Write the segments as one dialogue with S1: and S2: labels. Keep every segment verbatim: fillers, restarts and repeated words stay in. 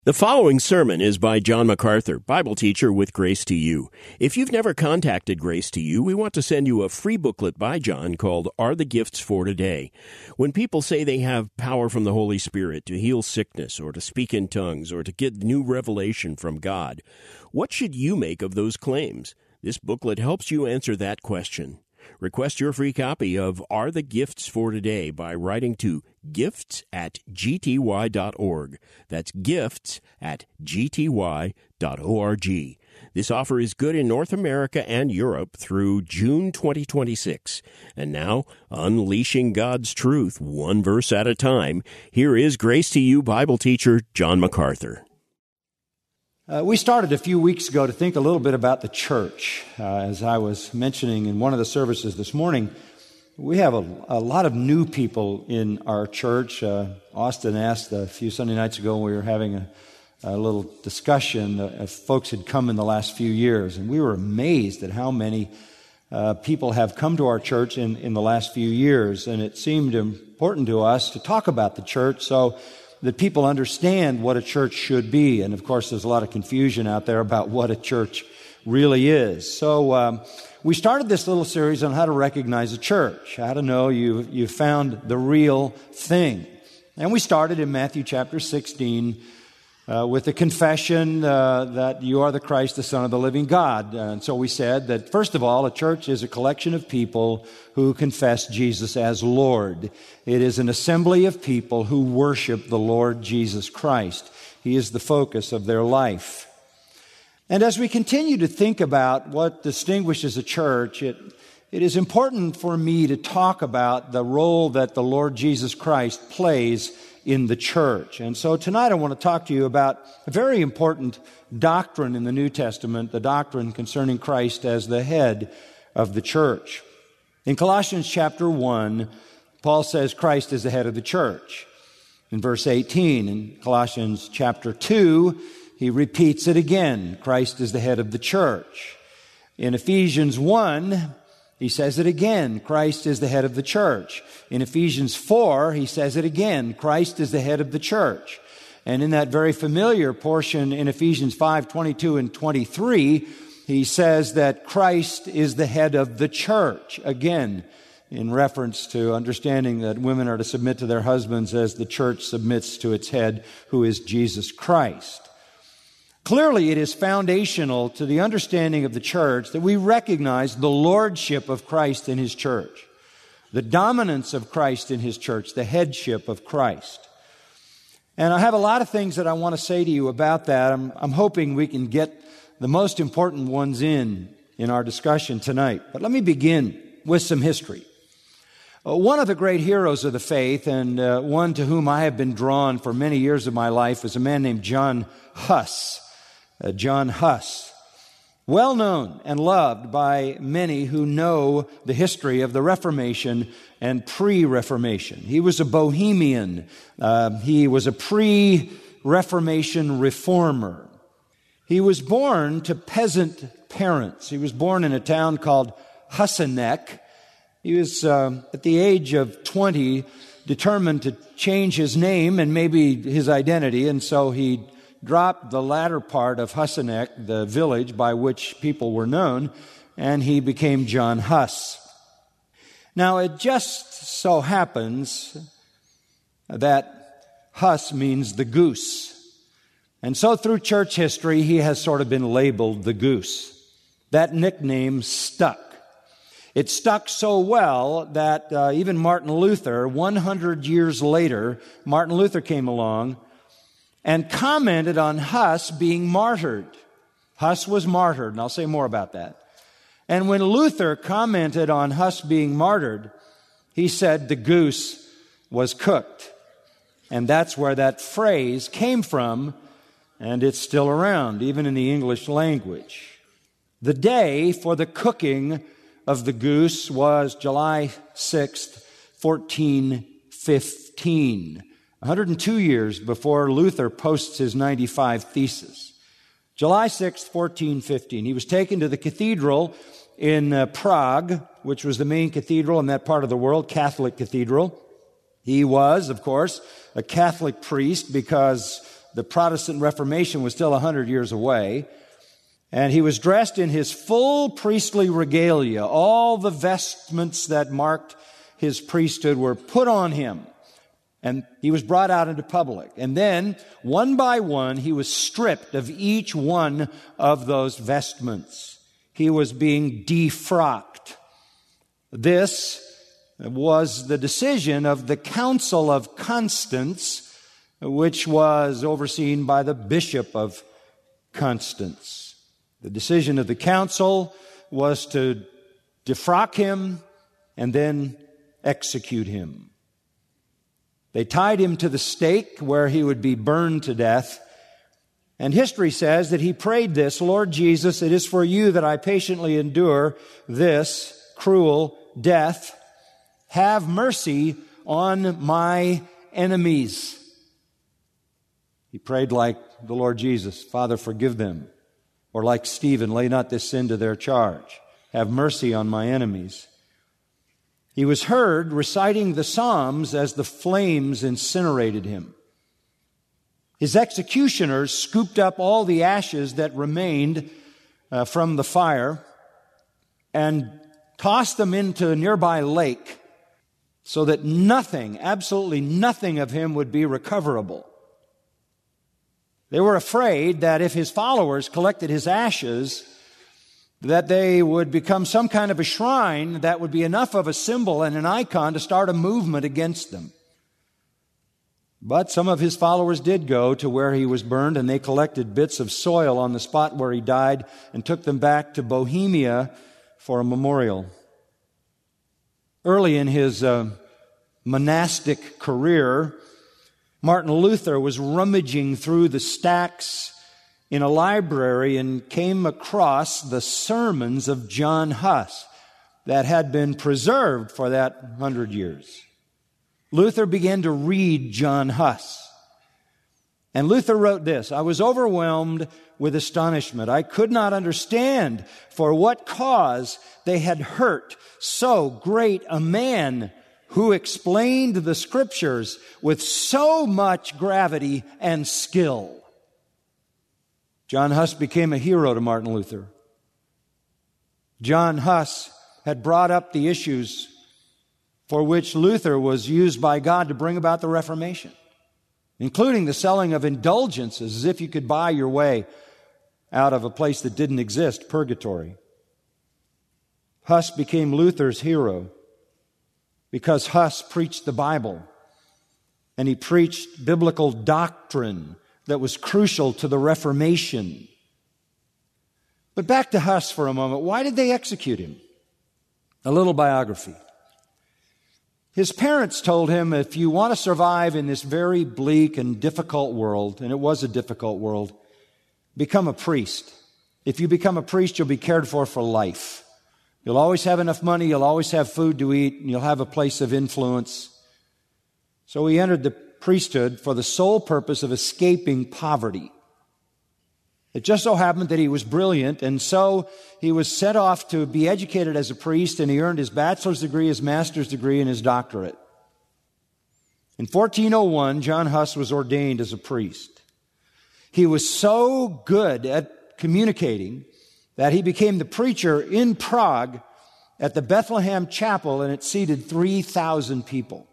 S1: The following sermon is by John MacArthur, Bible teacher with Grace to You. If you've never contacted Grace to You, we want to send you a free booklet by John called Are the Gifts for Today? When people say they have power from the Holy Spirit to heal sickness or to speak in tongues or to get new revelation from God, what should you make of those claims? This booklet helps you answer that question. Request your free copy of Are the Gifts for Today by writing to gifts at g t y dot org. That's gifts at g t y dot org. This offer is good in North America and Europe through June twenty twenty-six. And now, unleashing God's truth one verse at a time, here is Grace to You Bible teacher John MacArthur.
S2: Uh, we started a few weeks ago to think a little bit about the church. Uh, as I was mentioning in one of the services this morning, we have a, a lot of new people in our church. Uh, Austin asked a few Sunday nights ago when we were having a, a little discussion uh, if folks had come in the last few years, and we were amazed at how many uh, people have come to our church in, in the last few years, and it seemed important to us to talk about the church so that people understand what a church should be. And of course, there's a lot of confusion out there about what a church really is. So um, we started this little series on how to recognize a church, how to know you you found the real thing. And we started in Matthew chapter sixteen uh, with the confession uh, that you are the Christ, the Son of the living God. And so we said that, first of all, a church is a collection of people who confess Jesus as Lord. It is an assembly of people who worship the Lord Jesus Christ. He is the focus of their life. And as we continue to think about what distinguishes a church, it, it is important for me to talk about the role that the Lord Jesus Christ plays in the church. And so tonight I want to talk to you about a very important doctrine in the New Testament, the doctrine concerning Christ as the head of the church. In Colossians chapter one, Paul says Christ is the head of the church. In verse eighteen, in Colossians chapter two, he repeats it again. Christ is the head of the church. In Ephesians one, he says it again. Christ is the head of the church. In Ephesians four, he says it again. Christ is the head of the church. And in that very familiar portion in Ephesians five, twenty-two and twenty-three, he says that Christ is the head of the church. Again, in reference to understanding that women are to submit to their husbands as the church submits to its head, who is Jesus Christ. Clearly, it is foundational to the understanding of the church that we recognize the lordship of Christ in His church, the dominance of Christ in His church, the headship of Christ. And I have a lot of things that I want to say to you about that. I'm, I'm hoping we can get the most important ones in in our discussion tonight. But let me begin with some history. Uh, one of the great heroes of the faith, and uh, one to whom I have been drawn for many years of my life, is a man named John Huss. Uh, John Huss, well known and loved by many who know the history of the Reformation and pre-Reformation. He was a Bohemian. Uh, he was a pre-Reformation reformer. He was born to peasant parents. He was born in a town called Husinec. He was, uh, at the age of twenty, determined to change his name and maybe his identity, and so he dropped the latter part of Husinec, the village by which people were known, and he became John Huss. Now, it just so happens that Huss means the goose. And so through church history, he has sort of been labeled the goose. That nickname stuck. It stuck so well that uh, even Martin Luther, one hundred years later, Martin Luther came along and commented on Huss being martyred. Huss was martyred, and I'll say more about that. And when Luther commented on Huss being martyred, he said the goose was cooked. And that's where that phrase came from, and it's still around, even in the English language. The day for the cooking of the goose was July sixth, fourteen fifteen. one hundred two years before Luther posts his ninety-five Theses. July sixth, fourteen fifteen. He was taken to the cathedral in uh, Prague, which was the main cathedral in that part of the world, Catholic cathedral. He was, of course, a Catholic priest because the Protestant Reformation was still a hundred years away. And he was dressed in his full priestly regalia. All the vestments that marked his priesthood were put on him. And he was brought out into public. And then, one by one, he was stripped of each one of those vestments. He was being defrocked. This was the decision of the Council of Constance, which was overseen by the Bishop of Constance. The decision of the council was to defrock him and then execute him. They tied him to the stake where he would be burned to death. And history says that he prayed this, "Lord Jesus, it is for you that I patiently endure this cruel death. Have mercy on my enemies." He prayed like the Lord Jesus, "Father, forgive them." Or like Stephen, "Lay not this sin to their charge. Have mercy on my enemies." He was heard reciting the Psalms as the flames incinerated him. His executioners scooped up all the ashes that remained uh, from the fire and tossed them into a nearby lake so that nothing, absolutely nothing of him would be recoverable. They were afraid that if his followers collected his ashes, that they would become some kind of a shrine that would be enough of a symbol and an icon to start a movement against them. But some of his followers did go to where he was burned, and they collected bits of soil on the spot where he died and took them back to Bohemia for a memorial. Early in his uh, monastic career, Martin Luther was rummaging through the stacks in a library and came across the sermons of John Huss that had been preserved for that hundred years. Luther began to read John Huss. And Luther wrote this, "I was overwhelmed with astonishment. I could not understand for what cause they had hurt so great a man who explained the Scriptures with so much gravity and skill." John Huss became a hero to Martin Luther. John Huss had brought up the issues for which Luther was used by God to bring about the Reformation, including the selling of indulgences as if you could buy your way out of a place that didn't exist, purgatory. Huss became Luther's hero because Huss preached the Bible, and he preached biblical doctrine that was crucial to the Reformation. But back to Huss for a moment. Why did they execute him? A little biography. His parents told him, if you want to survive in this very bleak and difficult world, and it was a difficult world, become a priest. If you become a priest, you'll be cared for for life. You'll always have enough money, you'll always have food to eat, and you'll have a place of influence. So he entered the priesthood for the sole purpose of escaping poverty. It just so happened that he was brilliant, and so he was sent off to be educated as a priest, and he earned his bachelor's degree, his master's degree, and his doctorate. In fourteen oh one, John Huss was ordained as a priest. He was so good at communicating that he became the preacher in Prague at the Bethlehem Chapel, and it seated three thousand people.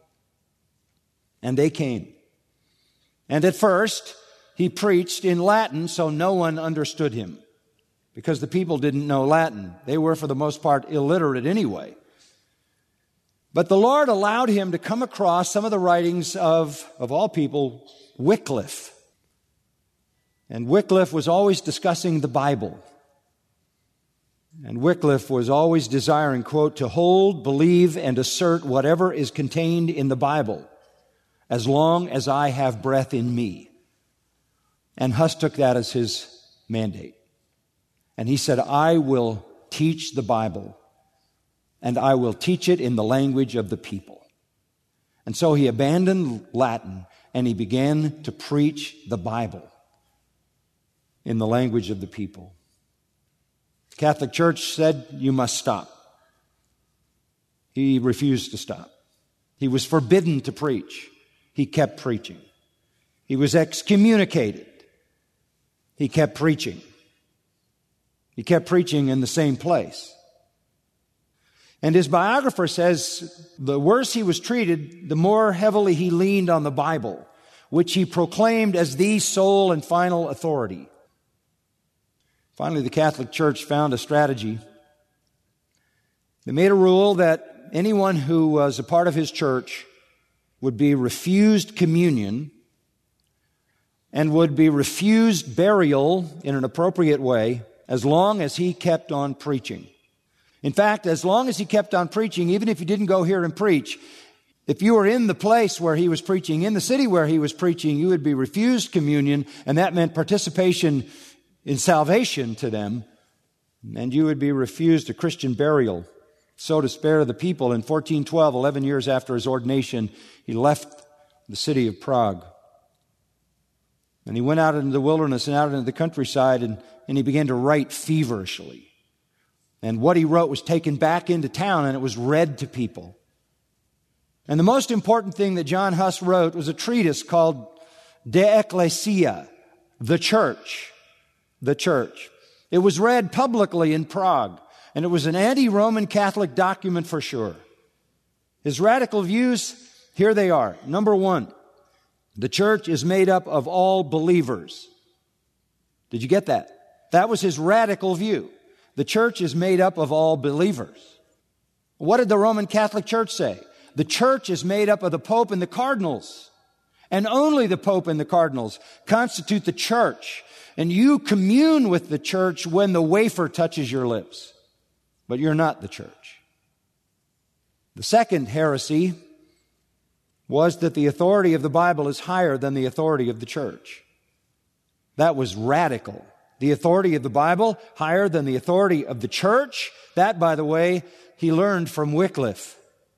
S2: And they came. And at first, he preached in Latin, so no one understood him, because the people didn't know Latin. They were, for the most part, illiterate anyway. But the Lord allowed him to come across some of the writings of, of all people, Wycliffe. And Wycliffe was always discussing the Bible. And Wycliffe was always desiring, quote, to hold, believe, and assert whatever is contained in the Bible, as long as I have breath in me. And Huss took that as his mandate. And he said, I will teach the Bible, and I will teach it in the language of the people. And so he abandoned Latin, and he began to preach the Bible in the language of the people. The Catholic Church said, you must stop. He refused to stop. He was forbidden to preach. He kept preaching. He was excommunicated. He kept preaching. He kept preaching in the same place. And his biographer says the worse he was treated, the more heavily he leaned on the Bible, which he proclaimed as the sole and final authority. Finally, the Catholic Church found a strategy. They made a rule that anyone who was a part of his church would be refused communion and would be refused burial in an appropriate way as long as he kept on preaching. In fact, as long as he kept on preaching, even if you didn't go here and preach, if you were in the place where he was preaching, in the city where he was preaching, you would be refused communion, and that meant participation in salvation to them, and you would be refused a Christian burial. So to spare the people, in fourteen twelve, eleven years after his ordination, he left the city of Prague. And he went out into the wilderness and out into the countryside, and, and he began to write feverishly. And what he wrote was taken back into town, and it was read to people. And the most important thing that John Huss wrote was a treatise called De Ecclesia, the Church. The Church. It was read publicly in Prague, and it was an anti-Roman Catholic document for sure. His radical views, here they are. Number one, the church is made up of all believers. Did you get that? That was his radical view. The church is made up of all believers. What did the Roman Catholic Church say? The church is made up of the Pope and the cardinals. And only the Pope and the cardinals constitute the church. And you commune with the church when the wafer touches your lips. But you're not the church. The second heresy was that the authority of the Bible is higher than the authority of the church. That was radical. The authority of the Bible higher than the authority of the church. That, by the way, he learned from Wycliffe.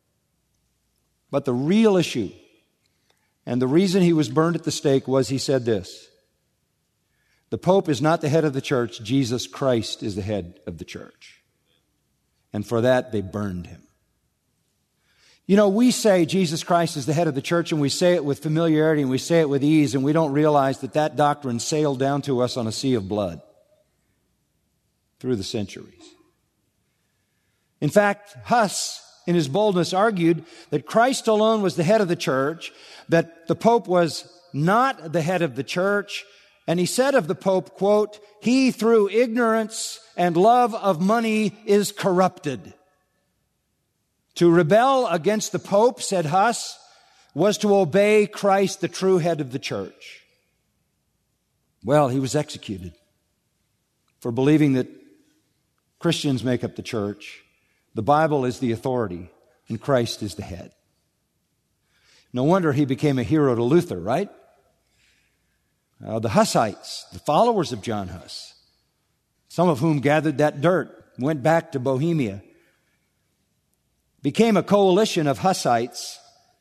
S2: But the real issue, and the reason he was burned at the stake, was he said this: the Pope is not the head of the church, Jesus Christ is the head of the church. And for that, they burned him. You know, we say Jesus Christ is the head of the church, and we say it with familiarity, and we say it with ease, and we don't realize that that doctrine sailed down to us on a sea of blood through the centuries. In fact, Huss, in his boldness, argued that Christ alone was the head of the church, that the Pope was not the head of the church, and he said of the Pope, quote, "He through ignorance and love of money is corrupted." To rebel against the Pope, said Huss, was to obey Christ, the true head of the church. Well, he was executed for believing that Christians make up the church, the Bible is the authority, and Christ is the head. No wonder he became a hero to Luther, right? Uh, the Hussites, the followers of John Huss, some of whom gathered that dirt, went back to Bohemia, became a coalition of Hussites,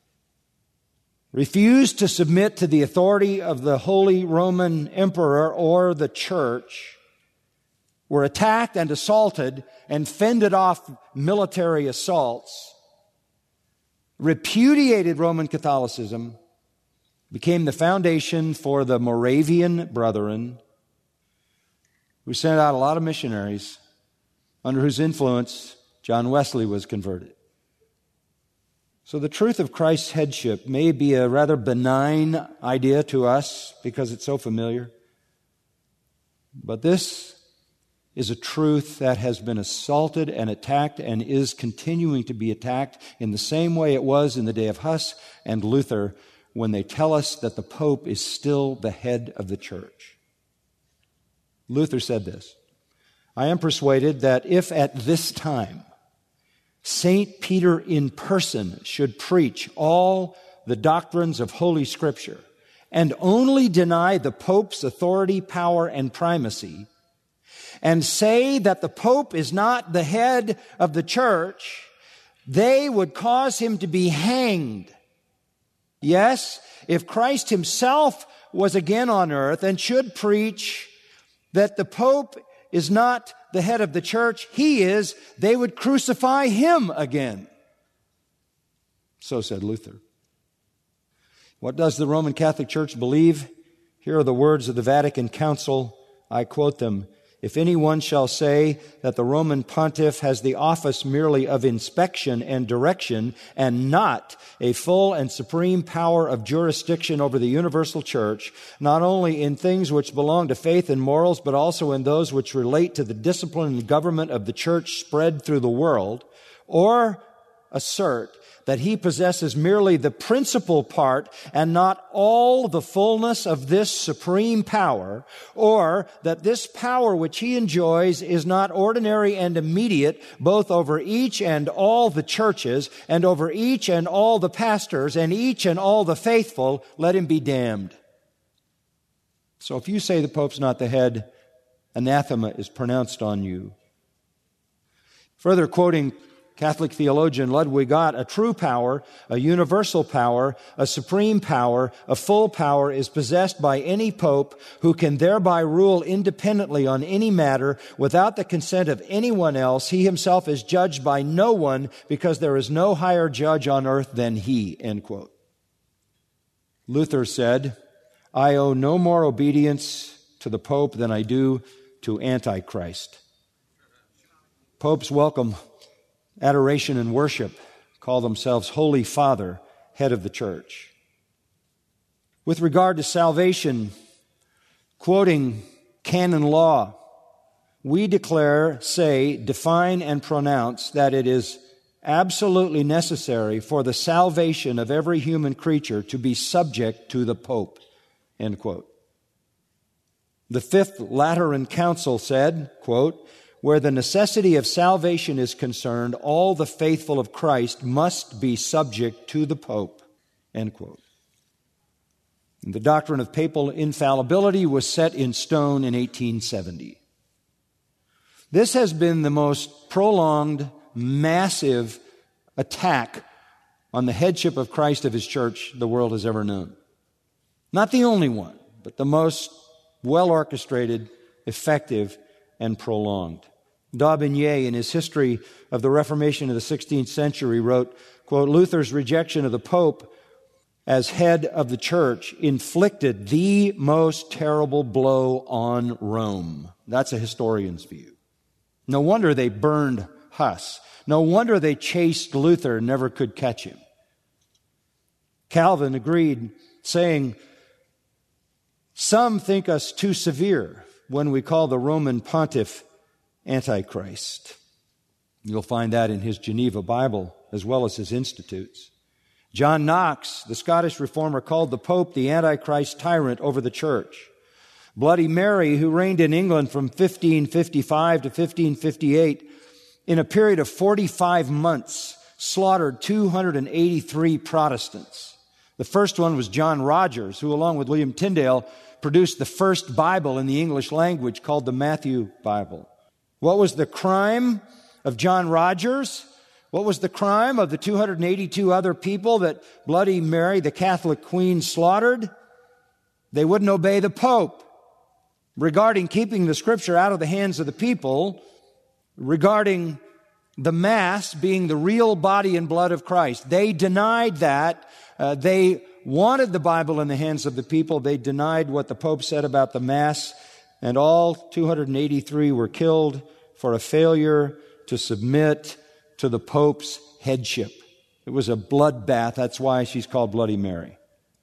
S2: refused to submit to the authority of the Holy Roman Emperor or the church, were attacked and assaulted and fended off military assaults, repudiated Roman Catholicism, became the foundation for the Moravian Brethren, who sent out a lot of missionaries under whose influence John Wesley was converted. So the truth of Christ's headship may be a rather benign idea to us because it's so familiar. But this is a truth that has been assaulted and attacked and is continuing to be attacked in the same way it was in the day of Huss and Luther, when they tell us that the Pope is still the head of the church. Luther said this: "I am persuaded that if at this time Saint Peter in person should preach all the doctrines of Holy Scripture and only deny the Pope's authority, power, and primacy, and say that the Pope is not the head of the church, they would cause him to be hanged. Yes, if Christ himself was again on earth and should preach that the Pope is not the head of the church, he is, they would crucify him again." So said Luther. What does the Roman Catholic Church believe? Here are the words of the Vatican Council. I quote them. If anyone shall say that the Roman pontiff has the office merely of inspection and direction and not a full and supreme power of jurisdiction over the universal church, not only in things which belong to faith and morals, but also in those which relate to the discipline and government of the church spread through the world, or assert that he possesses merely the principal part and not all the fullness of this supreme power, or that this power which he enjoys is not ordinary and immediate, both over each and all the churches, and over each and all the pastors, and each and all the faithful, let him be damned. So if you say the Pope's not the head, anathema is pronounced on you. Further quoting Catholic theologian Ludwig Ott, a true power, a universal power, a supreme power, a full power is possessed by any pope who can thereby rule independently on any matter without the consent of anyone else. He himself is judged by no one because there is no higher judge on earth than he, end quote. Luther said, I owe no more obedience to the Pope than I do to Antichrist. Popes welcome adoration and worship, call themselves Holy Father, head of the church. With regard to salvation, quoting canon law, we declare, say, define, and pronounce that it is absolutely necessary for the salvation of every human creature to be subject to the Pope, end quote. The Fifth Lateran Council said, quote, where the necessity of salvation is concerned, all the faithful of Christ must be subject to the Pope, end quote. And the doctrine of papal infallibility was set in stone in eighteen seventy. This has been the most prolonged, massive attack on the headship of Christ of His church the world has ever known. Not the only one, but the most well-orchestrated, effective, and prolonged. D'Aubigné, in his History of the Reformation of the sixteenth century, wrote, quote, Luther's rejection of the Pope as head of the church inflicted the most terrible blow on Rome. That's a historian's view. No wonder they burned Huss. No wonder they chased Luther and never could catch him. Calvin agreed, saying, some think us too severe when we call the Roman pontiff Antichrist. You'll find that in his Geneva Bible as well as his Institutes. John Knox, the Scottish reformer, called the Pope the Antichrist tyrant over the church. Bloody Mary, who reigned in England from fifteen fifty-five to fifteen fifty-eight, in a period of forty-five months, slaughtered two hundred eighty-three Protestants. The first one was John Rogers, who, along with William Tyndale, produced the first Bible in the English language called the Matthew Bible. What was the crime of John Rogers? What was the crime of the two hundred eighty-two other people that Bloody Mary, the Catholic Queen, slaughtered? They wouldn't obey the Pope. Regarding keeping the Scripture out of the hands of the people, regarding the Mass being the real body and blood of Christ, they denied that. Uh, they wanted the Bible in the hands of the people. They denied what the Pope said about the Mass, and all two hundred eighty-three were killed for a failure to submit to the Pope's headship. It was a bloodbath. That's why she's called Bloody Mary.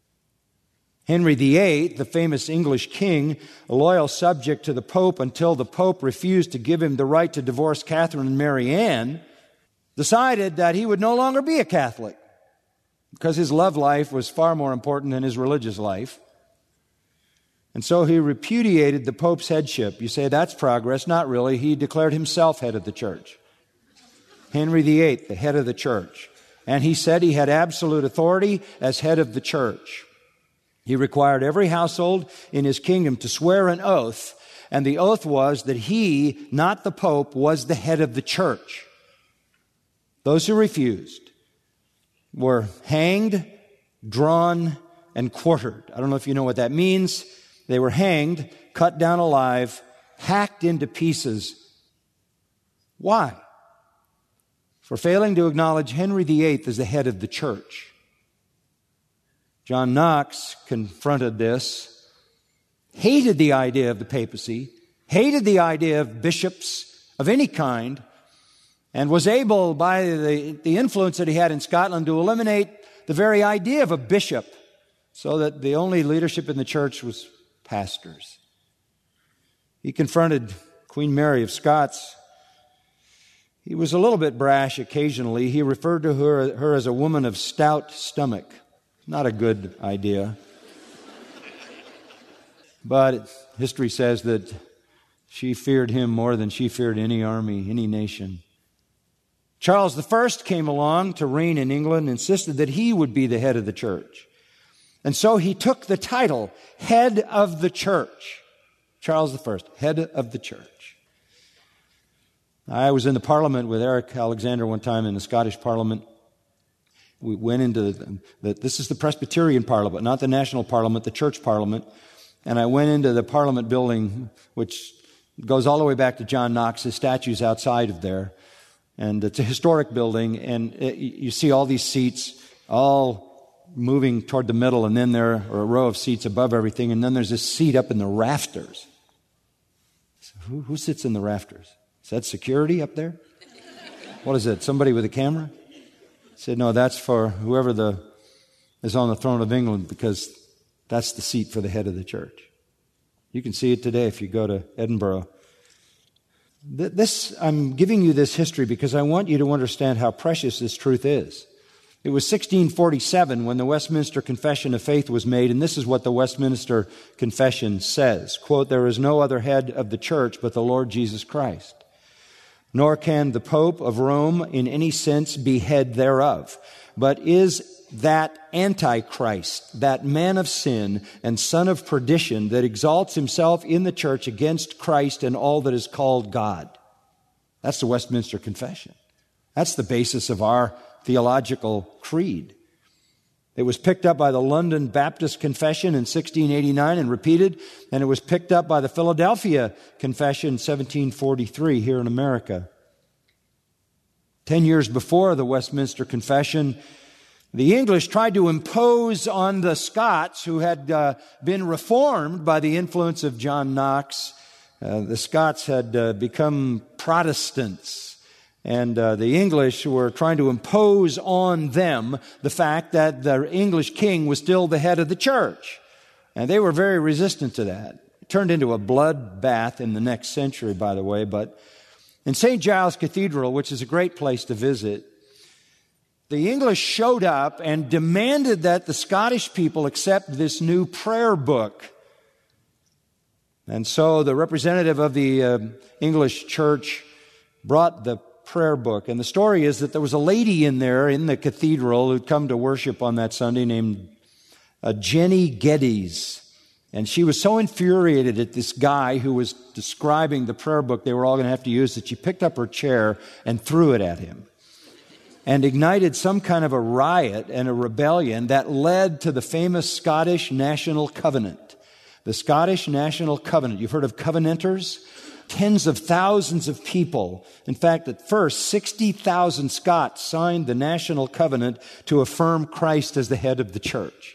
S2: Henry the Eighth, the famous English king, a loyal subject to the Pope until the Pope refused to give him the right to divorce Catherine and Mary Ann, decided that he would no longer be a Catholic because his love life was far more important than his religious life. And so he repudiated the Pope's headship. You say, that's progress. Not really. He declared himself head of the church. Henry the Eighth, the head of the church. And he said he had absolute authority as head of the church. He required every household in his kingdom to swear an oath, and the oath was that he, not the Pope, was the head of the church. Those who refused were hanged, drawn, and quartered. I don't know if you know what that means. They were hanged, cut down alive, hacked into pieces. Why? For failing to acknowledge Henry the Eighth as the head of the church. John Knox confronted this, hated the idea of the papacy, hated the idea of bishops of any kind, and was able, by the, the influence that he had in Scotland, to eliminate the very idea of a bishop, so that the only leadership in the church was pastors. He confronted Queen Mary of Scots. He was a little bit brash occasionally. He referred to her, her as a woman of stout stomach. Not a good idea. But history says that she feared him more than she feared any army, any nation. Charles the First came along to reign in England, insisted that he would be the head of the church. And so he took the title, Head of the Church. Charles the First, Head of the Church. I was in the Parliament with Eric Alexander one time in the Scottish Parliament. We went into the, the, this is the Presbyterian Parliament, not the National Parliament, the Church Parliament. And I went into the Parliament building, which goes all the way back to John Knox. His statue's outside of there. And it's a historic building, and it, you see all these seats all moving toward the middle, and then there are a row of seats above everything, and then there's this seat up in the rafters. So who, who sits in the rafters? Is that security up there? What is it, somebody with a camera? I said, no, that's for whoever the is on the throne of England, because that's the seat for the head of the church. You can see it today if you go to Edinburgh. This, I'm giving you this history because I want you to understand how precious this truth is. It was sixteen forty-seven when the Westminster Confession of Faith was made, and this is what the Westminster Confession says. Quote, there is no other head of the church but the Lord Jesus Christ. Nor can the Pope of Rome in any sense be head thereof, but is that Antichrist, that man of sin and son of perdition that exalts himself in the church against Christ and all that is called God. That's the Westminster Confession. That's the basis of our theological creed. It was picked up by the London Baptist Confession in sixteen eighty-nine and repeated, and it was picked up by the Philadelphia Confession in seventeen forty-three here in America. Ten years before the Westminster Confession, the English tried to impose on the Scots, who had uh, been reformed by the influence of John Knox. Uh, the Scots had uh, become Protestants, and uh, the English were trying to impose on them the fact that the English king was still the head of the church. And they were very resistant to that. It turned into a bloodbath in the next century, by the way. But in Saint Giles Cathedral, which is a great place to visit, the English showed up and demanded that the Scottish people accept this new prayer book. And so the representative of the uh, English church brought the prayer book. And the story is that there was a lady in there in the cathedral who'd come to worship on that Sunday named uh, Jenny Geddes. And she was so infuriated at this guy who was describing the prayer book they were all going to have to use that she picked up her chair and threw it at him, and ignited some kind of a riot and a rebellion that led to the famous Scottish National Covenant. The Scottish National Covenant. You've heard of Covenanters? Tens of thousands of people. In fact, at first, sixty thousand Scots signed the National Covenant to affirm Christ as the head of the church.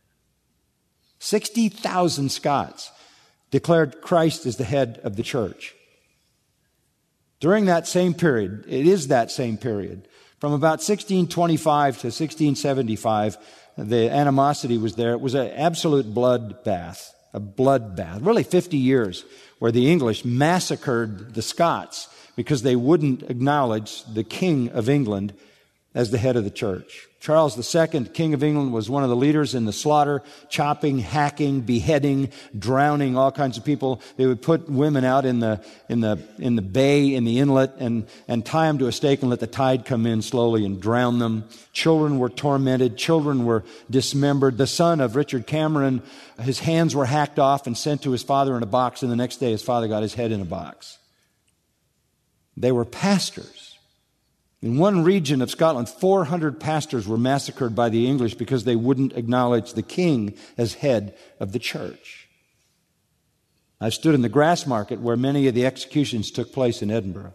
S2: sixty thousand Scots declared Christ as the head of the church. During that same period, it is that same period, from about sixteen twenty-five to sixteen seventy-five, the animosity was there. It was an absolute bloodbath, a bloodbath, really fifty years, where the English massacred the Scots because they wouldn't acknowledge the King of England as the head of the church. Charles the Second, King of England, was one of the leaders in the slaughter, chopping, hacking, beheading, drowning all kinds of people. They would put women out in the in the in the bay, in the inlet, and and tie them to a stake and let the tide come in slowly and drown them. Children were tormented. Children were dismembered. The son of Richard Cameron, his hands were hacked off and sent to his father in a box, and the next day his father got his head in a box. They were pastors. In one region of Scotland, four hundred pastors were massacred by the English because they wouldn't acknowledge the king as head of the church. I stood in the grass market where many of the executions took place in Edinburgh.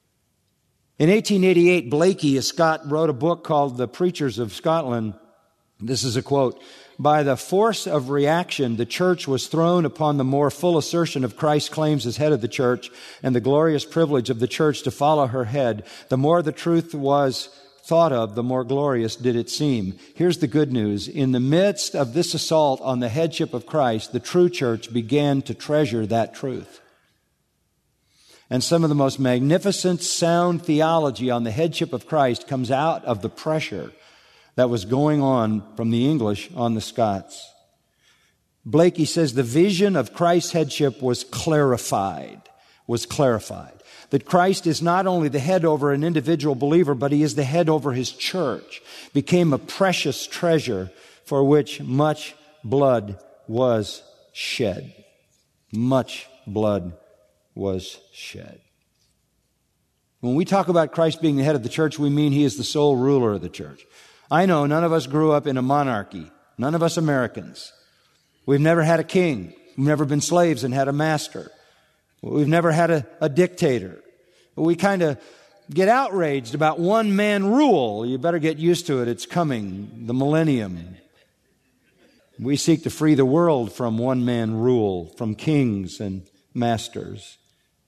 S2: In eighteen eighty-eight, Blaikie, a Scot, wrote a book called The Preachers of Scotland. This is a quote. By the force of reaction, the church was thrown upon the more full assertion of Christ's claims as head of the church and the glorious privilege of the church to follow her head. The more the truth was thought of, the more glorious did it seem. Here's the good news. In the midst of this assault on the headship of Christ, the true church began to treasure that truth. And some of the most magnificent, sound theology on the headship of Christ comes out of the pressure that was going on from the English on the Scots. Blakey says the vision of Christ's headship was clarified, was clarified. That Christ is not only the head over an individual believer, but He is the head over His church, became a precious treasure for which much blood was shed. Much blood was shed. When we talk about Christ being the head of the church, we mean He is the sole ruler of the church. I know none of us grew up in a monarchy. None of us Americans. We've never had a king. We've never been slaves and had a master. We've never had a, a dictator. We kind of get outraged about one-man rule. You better get used to it. It's coming, the millennium. We seek to free the world from one-man rule, from kings and masters.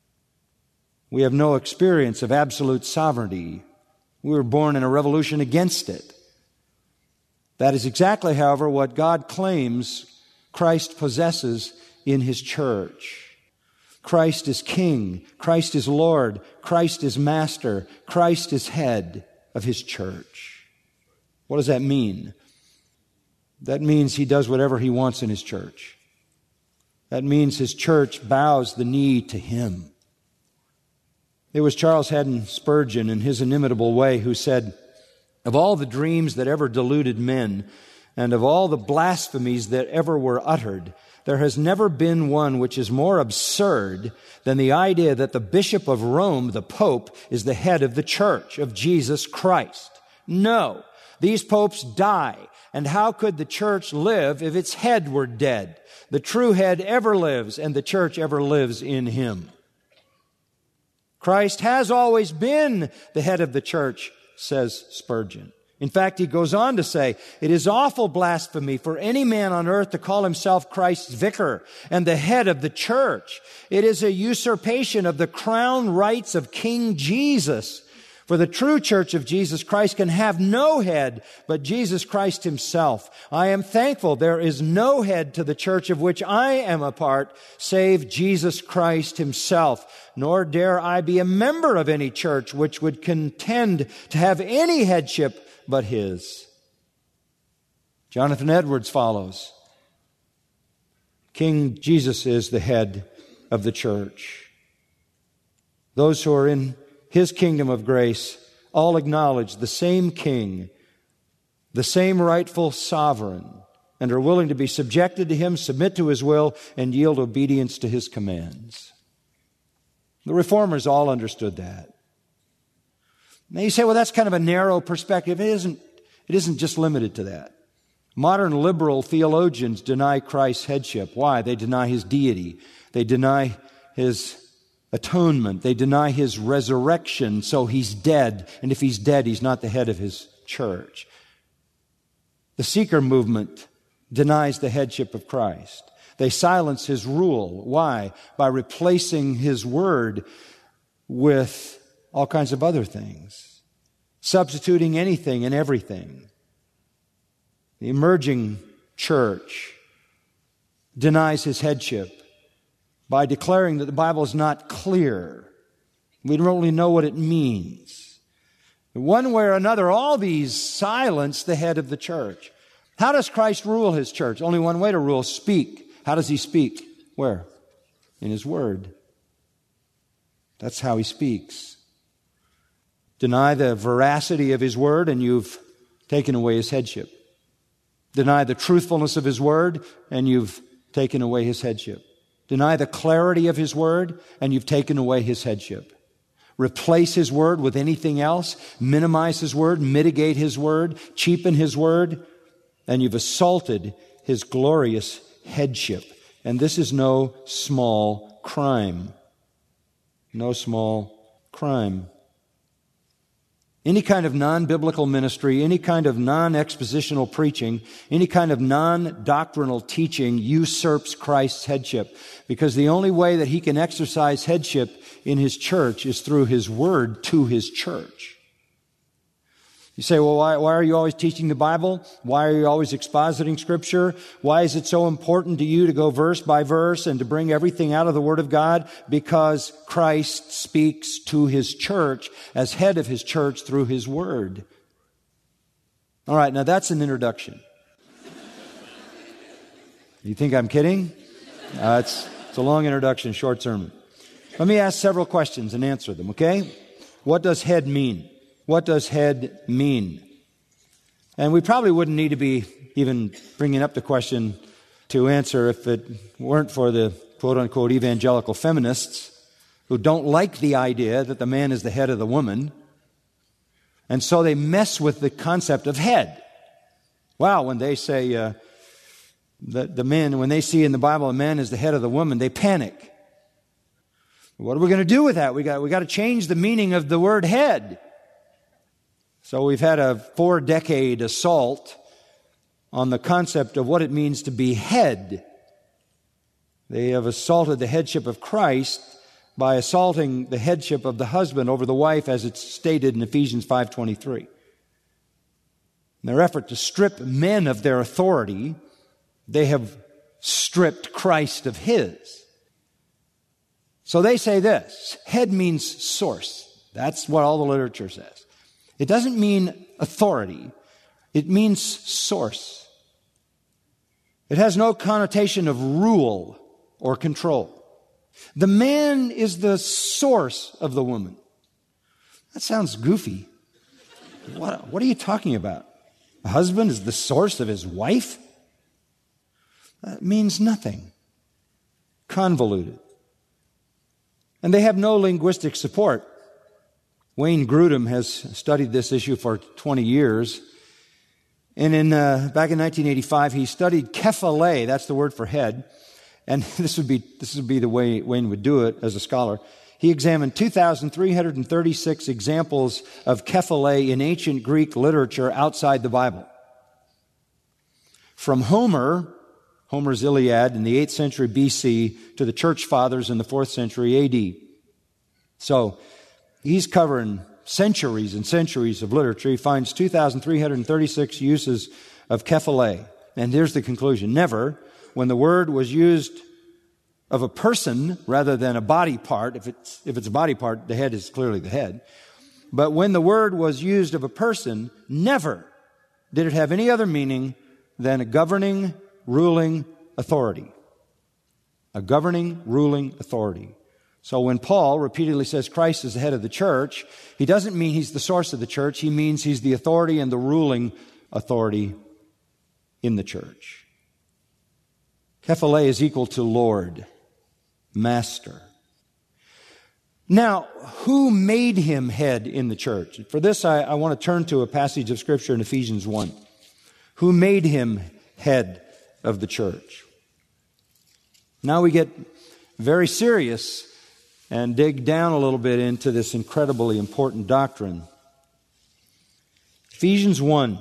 S2: We have no experience of absolute sovereignty. We were born in a revolution against it. That is exactly, however, what God claims Christ possesses in His church. Christ is King. Christ is Lord. Christ is Master. Christ is head of His church. What does that mean? That means He does whatever He wants in His church. That means His church bows the knee to Him. It was Charles Haddon Spurgeon, in his inimitable way, who said, of all the dreams that ever deluded men, and of all the blasphemies that ever were uttered, there has never been one which is more absurd than the idea that the Bishop of Rome, the Pope, is the head of the church of Jesus Christ. No, these popes die. And how could the church live if its head were dead? The true head ever lives, and the church ever lives in Him. Christ has always been the head of the church, says Spurgeon. In fact, he goes on to say, it is awful blasphemy for any man on earth to call himself Christ's vicar and the head of the church. It is a usurpation of the crown rights of King Jesus. For the true church of Jesus Christ can have no head but Jesus Christ Himself. I am thankful there is no head to the church of which I am a part save Jesus Christ Himself. Nor dare I be a member of any church which would contend to have any headship but His. Jonathan Edwards follows. King Jesus is the head of the church. Those who are in His kingdom of grace all acknowledge the same King, the same rightful sovereign, and are willing to be subjected to Him, submit to His will, and yield obedience to His commands. The Reformers all understood that. Now you say, well, that's kind of a narrow perspective. It isn't, it isn't just limited to that. Modern liberal theologians deny Christ's headship. Why? They deny His deity. They deny His atonement. They deny His resurrection, so He's dead. And if He's dead, He's not the head of His church. The seeker movement denies the headship of Christ. They silence His rule. Why? By replacing His word with all kinds of other things. Substituting anything and everything. The emerging church denies His headship by declaring that the Bible is not clear. We don't really know what it means. One way or another, all these silence the head of the church. How does Christ rule His church? Only one way to rule, speak. How does He speak? Where? In His Word. That's how He speaks. Deny the veracity of His Word and you've taken away His headship. Deny the truthfulness of His Word and you've taken away His headship. Deny the clarity of His Word and you've taken away His headship. Replace His Word with anything else, minimize His Word, mitigate His Word, cheapen His Word, and you've assaulted His glorious headship. And this is no small crime. No small crime. Any kind of non-biblical ministry, any kind of non-expositional preaching, any kind of non-doctrinal teaching usurps Christ's headship, because the only way that he can exercise headship in his church is through his word to his church. You say, well, why, why are you always teaching the Bible? Why are you always expositing Scripture? Why is it so important to you to go verse by verse and to bring everything out of the Word of God? Because Christ speaks to His church as head of His church through His Word. All right, now that's an introduction. You think I'm kidding? Uh, it's, it's a long introduction, short sermon. Let me ask several questions and answer them, okay? What does head mean? What does head mean? And we probably wouldn't need to be even bringing up the question to answer if it weren't for the quote-unquote evangelical feminists who don't like the idea that the man is the head of the woman. And so they mess with the concept of head. Wow, when they say uh, that the man, when they see in the Bible a man is the head of the woman, they panic. What are we going to do with that? We got we got to change the meaning of the word head. So we've had a four-decade assault on the concept of what it means to be head. They have assaulted the headship of Christ by assaulting the headship of the husband over the wife, as it's stated in Ephesians five twenty-three. In their effort to strip men of their authority, they have stripped Christ of His. So they say this: head means source. That's what all the literature says. It doesn't mean authority. It means source. It has no connotation of rule or control. The man is the source of the woman. That sounds goofy. What, what are you talking about? A husband is the source of his wife? That means nothing. Convoluted. And they have no linguistic support. Wayne Grudem has studied this issue for twenty years. And in uh, back in nineteen eighty-five, he studied kephale, that's the word for head. And this would be this would be the way Wayne would do it as a scholar. He examined two thousand three hundred thirty-six examples of kephale in ancient Greek literature outside the Bible. From Homer, Homer's Iliad in the eighth century B C, to the church fathers in the fourth century A D. So, he's covering centuries and centuries of literature. He finds two thousand three hundred thirty-six uses of kephale. And here's the conclusion. Never, when the word was used of a person rather than a body part, if it's, if it's a body part, the head is clearly the head. But when the word was used of a person, never did it have any other meaning than a governing, ruling authority. A governing, ruling authority. So when Paul repeatedly says Christ is the head of the church, he doesn't mean he's the source of the church. He means he's the authority and the ruling authority in the church. Kephale is equal to Lord, Master. Now, who made him head in the church? For this, I, I want to turn to a passage of Scripture in Ephesians one. Who made him head of the church? Now we get very serious and dig down a little bit into this incredibly important doctrine. Ephesians one.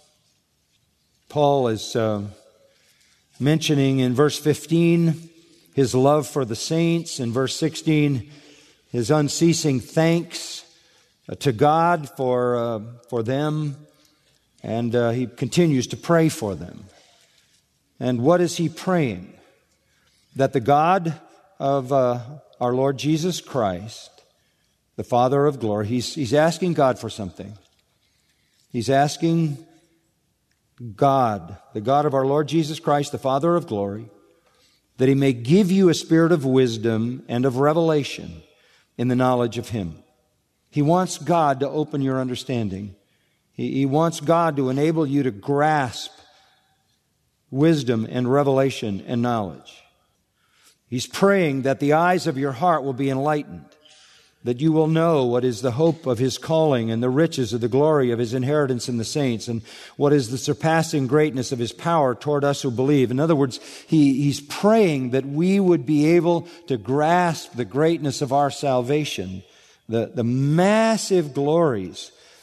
S2: Paul is uh, mentioning in verse fifteen his love for the saints. In verse sixteen, his unceasing thanks uh, to God for, uh, for them. And uh, he continues to pray for them. And what is he praying? That the God of uh, our Lord Jesus Christ, the Father of glory, he's, he's asking God for something. He's asking God, the God of our Lord Jesus Christ, the Father of glory, that He may give you a spirit of wisdom and of revelation in the knowledge of Him. He wants God to open your understanding. He, he wants God to enable you to grasp wisdom and revelation and knowledge. He's praying that the eyes of your heart will be enlightened, that you will know what is the hope of His calling and the riches of the glory of His inheritance in the saints, and what is the surpassing greatness of His power toward us who believe. In other words, he, He's praying that we would be able to grasp the greatness of our salvation, the, the massive glories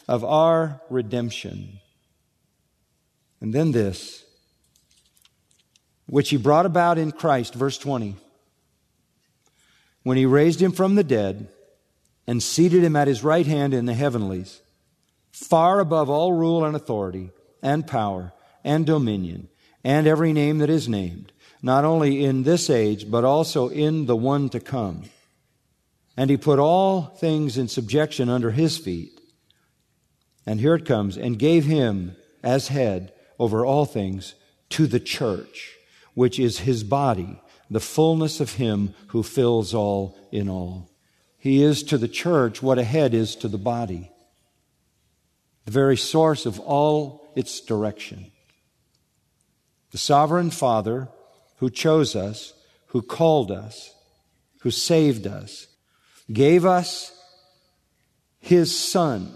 S2: of our redemption. And then this, which he brought about in Christ, verse twenty, when he raised him from the dead and seated him at his right hand in the heavenlies, far above all rule and authority and power and dominion and every name that is named, not only in this age, but also in the one to come. And he put all things in subjection under his feet. And here it comes, and gave him as head over all things to the church, which is his body, the fullness of him who fills all in all. He is to the church what a head is to the body, the very source of all its direction. The sovereign Father who chose us, who called us, who saved us, gave us His Son,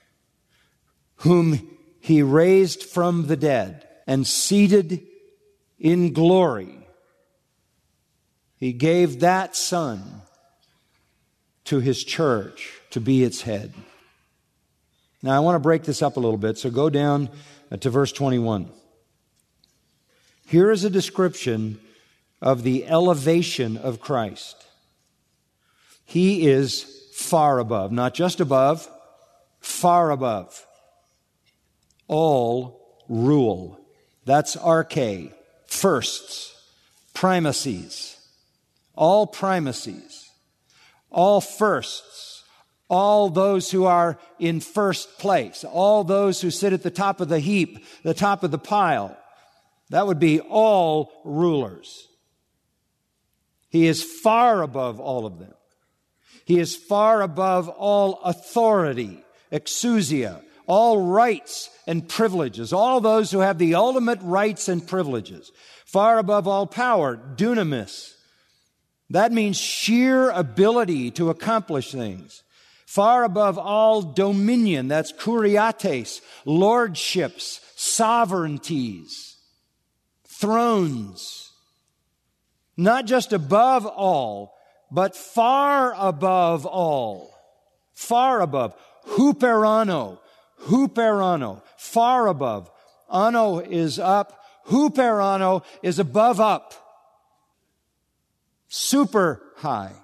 S2: whom He raised from the dead and seated in glory. He gave that Son to His church to be its head. Now I want to break this up a little bit, so go down to verse twenty-one. Here is a description of the elevation of Christ. He is far above, not just above, far above all rule. That's arche, firsts, primacies, all primacies, all firsts, all those who are in first place, all those who sit at the top of the heap, the top of the pile. That would be all rulers. He is far above all of them. He is far above all authority, exousia, all rights and privileges, all those who have the ultimate rights and privileges. Far above all power, dunamis. That means sheer ability to accomplish things. Far above all dominion, that's kuriates, lordships, sovereignties, thrones. Not just above all, but far above all. Far above. Huperano. Huperano. Far above. Ano is up. Huperano is above up. Super high.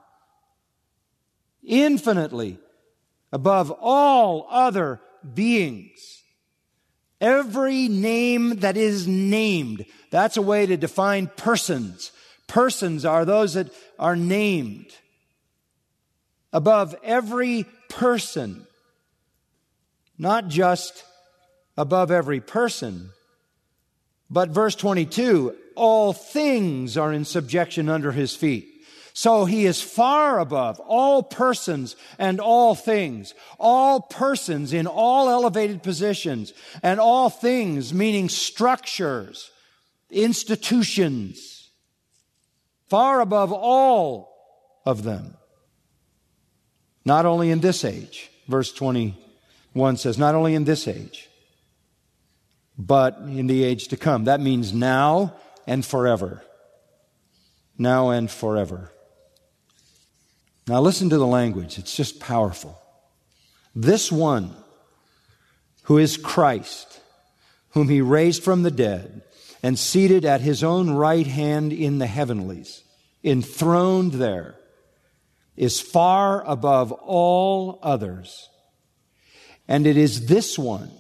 S2: Infinitely above all other beings. Every name that is named. That's a way to define persons. Persons are those that are named. Above every person. Not just above every person, but verse twenty-two, all things are in subjection under His feet. So He is far above all persons and all things. All persons in all elevated positions, and all things meaning structures, institutions. Far above all of them. Not only in this age, verse twenty-one says, not only in this age, but in the age to come. That means now and forever. Now and forever. Now listen to the language. It's just powerful. This one who is Christ, whom He raised from the dead, and seated at His own right hand in the heavenlies, enthroned there, is far above all others. And it is this one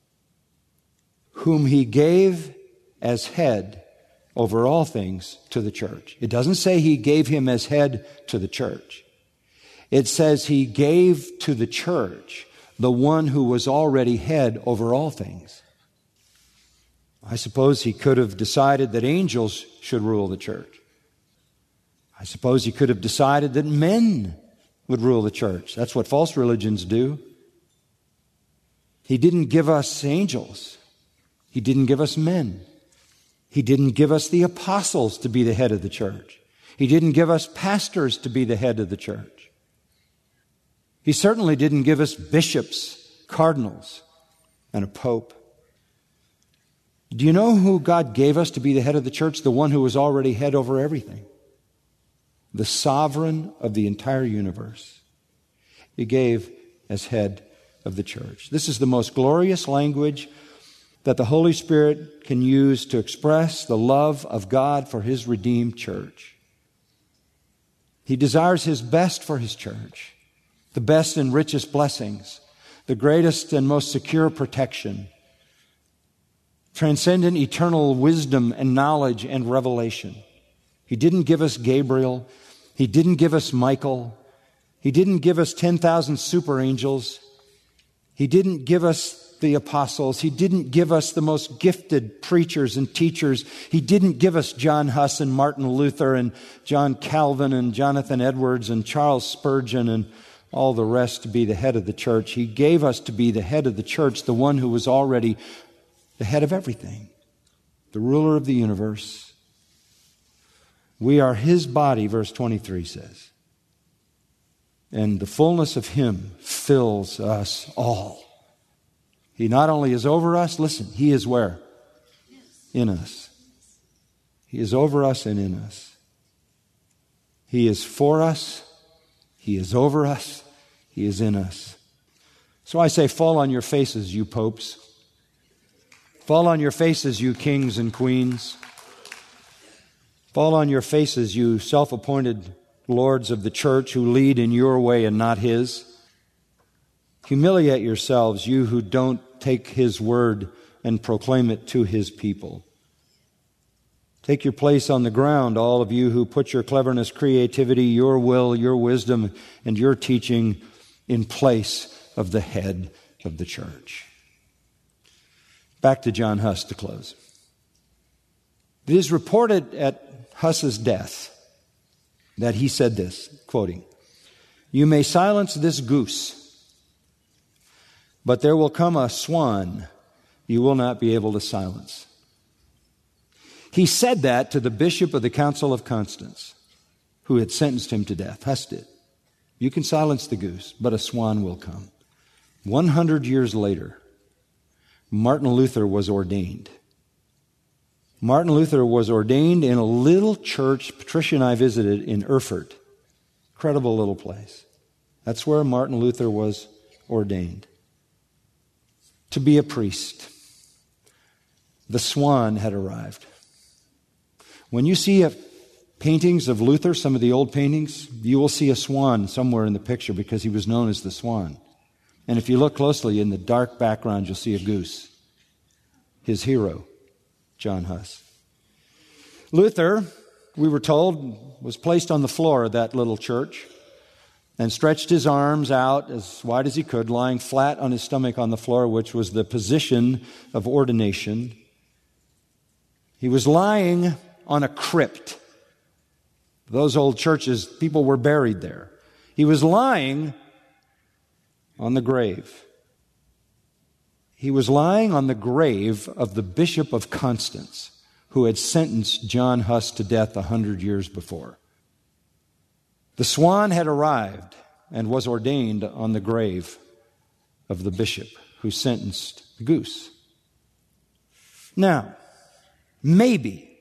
S2: whom He gave as head over all things to the church. It doesn't say He gave Him as head to the church. It says He gave to the church the one who was already head over all things. I suppose He could have decided that angels should rule the church. I suppose He could have decided that men would rule the church. That's what false religions do. He didn't give us angels. He didn't give us men. He didn't give us the apostles to be the head of the church. He didn't give us pastors to be the head of the church. He certainly didn't give us bishops, cardinals, and a pope. Do you know who God gave us to be the head of the church? The one who was already head over everything. The sovereign of the entire universe. He gave as head of the church. This is the most glorious language that the Holy Spirit can use to express the love of God for His redeemed church. He desires His best for His church, the best and richest blessings, the greatest and most secure protection, transcendent eternal wisdom and knowledge and revelation. He didn't give us Gabriel. He didn't give us Michael. He didn't give us ten thousand super angels. He didn't give us the apostles. He didn't give us the most gifted preachers and teachers. He didn't give us John Huss and Martin Luther and John Calvin and Jonathan Edwards and Charles Spurgeon and all the rest to be the head of the church. He gave us to be the head of the church, the one who was already the head of everything, the ruler of the universe. We are His body, verse twenty-three says. And the fullness of Him fills us all. He not only is over us, listen, He is where? In us. He is over us and in us. He is for us. He is over us. He is in us. So I say, fall on your faces, you popes. Fall on your faces, you kings and queens. Fall on your faces, you self-appointed lords of the church who lead in your way and not His. Humiliate yourselves, you who don't take His word and proclaim it to His people. Take your place on the ground, all of you who put your cleverness, creativity, your will, your wisdom, and your teaching in place of the head of the church. Back to John Huss to close. It is reported at Huss's death that he said this, quoting, "You may silence this goose, but there will come a swan you will not be able to silence." He said that to the bishop of the Council of Constance, who had sentenced him to death. Huss did. You can silence the goose, but a swan will come. One hundred years later, Martin Luther was ordained. Martin Luther was ordained in a little church Patricia and I visited in Erfurt. Incredible little place. That's where Martin Luther was ordained to be a priest. The swan had arrived. When you see a, paintings of Luther, some of the old paintings, you will see a swan somewhere in the picture because he was known as the swan. And if you look closely in the dark background, you'll see a goose. His hero, John Huss. Luther, we were told, was placed on the floor of that little church and stretched his arms out as wide as he could, lying flat on his stomach on the floor, which was the position of ordination. He was lying on a crypt. Those old churches, people were buried there. He was lying on the grave. He was lying on the grave of the Bishop of Constance, who had sentenced John Huss to death a hundred years before. The swan had arrived and was ordained on the grave of the bishop who sentenced the goose. Now, maybe,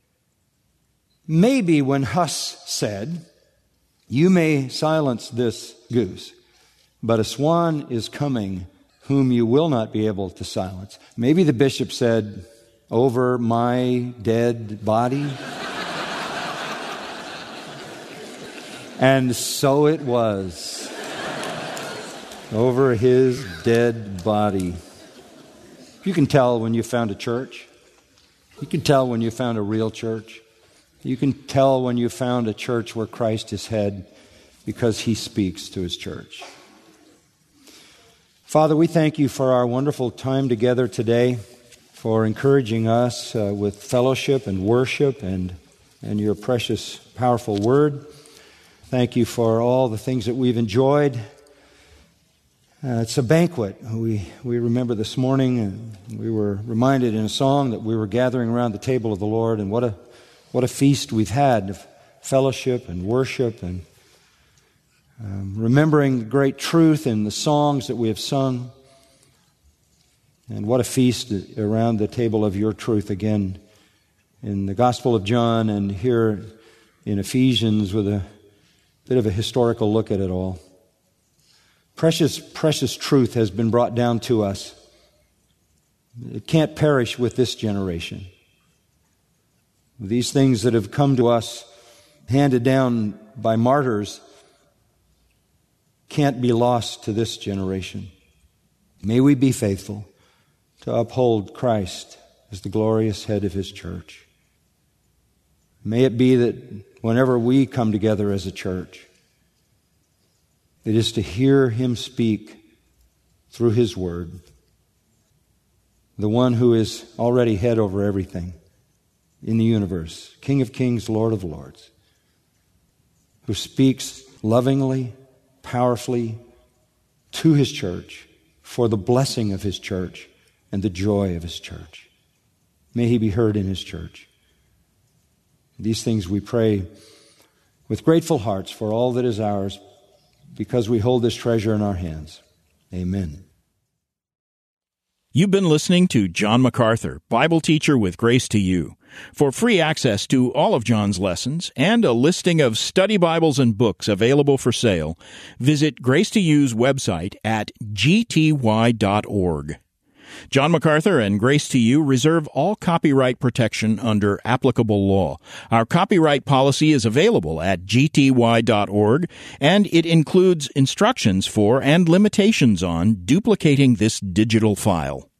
S2: maybe when Huss said, "You may silence this goose, but a swan is coming whom you will not be able to silence," maybe the bishop said, "Over my dead body." And so it was. Over his dead body. You can tell when you found a church. You can tell when you found a real church. You can tell when you found a church where Christ is head, because He speaks to His church. Father, we thank You for our wonderful time together today, for encouraging us uh, with fellowship and worship and, and Your precious, powerful word. Thank You for all the things that we've enjoyed. Uh, it's a banquet. We we remember this morning, and we were reminded in a song that we were gathering around the table of the Lord, and what a what a feast we've had of fellowship and worship, and um, remembering the great truth in the songs that we have sung. And what a feast around the table of Your truth again in the Gospel of John and here in Ephesians with a bit of a historical look at it all. Precious, precious truth has been brought down to us. It can't perish with this generation. These things that have come to us, handed down by martyrs, can't be lost to this generation. May we be faithful to uphold Christ as the glorious head of His church. May it be that whenever we come together as a church, it is to hear Him speak through His Word, the one who is already head over everything in the universe, King of kings, Lord of lords, who speaks lovingly, powerfully to His church for the blessing of His church and the joy of His church. May He be heard in His church. These things we pray with grateful hearts for all that is ours, because we hold this treasure in our hands. Amen.
S1: You've been listening to John MacArthur, Bible teacher with Grace to You. For free access to all of John's lessons and a listing of study Bibles and books available for sale, visit Grace to You's website at g t y dot org. John MacArthur and Grace to You reserve all copyright protection under applicable law. Our copyright policy is available at g t y dot org, and it includes instructions for and limitations on duplicating this digital file.